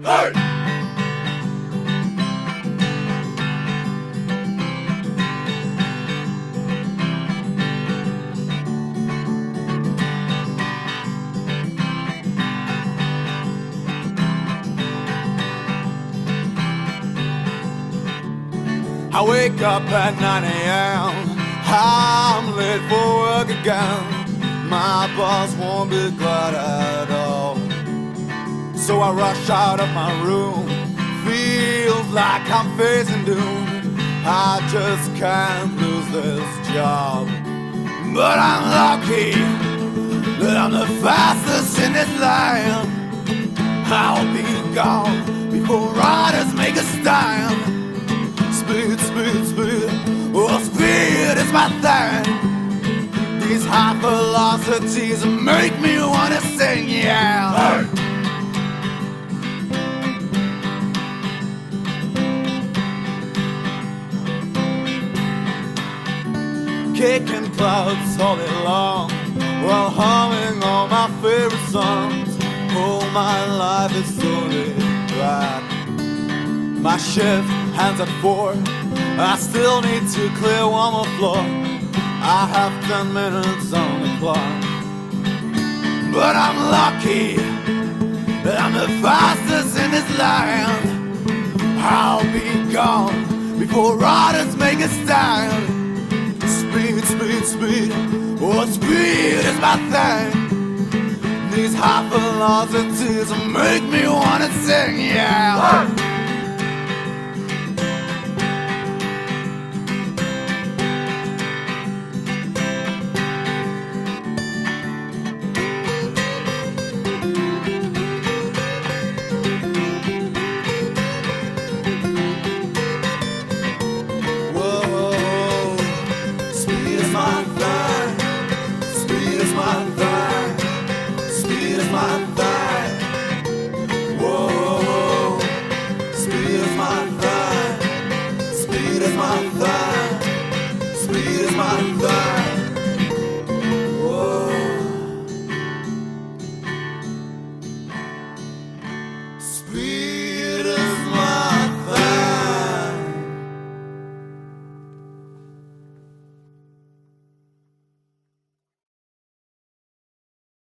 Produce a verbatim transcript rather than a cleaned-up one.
Hey! I wake up at nine A M I'm late for work again. My boss won't be glad at all. So I rush out of my room. Feels like I'm facing doom. I just can't lose this job. But I'm lucky that I'm the fastest in this line. I'll be gone before riders make a stand. Speed, speed, speed, oh speed is my thing. These high velocities make me wanna sing, yeah. Hey. Kicking clouds all day long while humming all my favorite songs. Oh, my life is so laid back. My shift ends at four. I still need to clear one more floor. I have ten minutes on the clock. But I'm lucky that I'm the fastest in this land. I'll be gone before riders make a stand. Speed, speed, speed, oh speed is my thing. These high velocities make me wanna sing, yeah.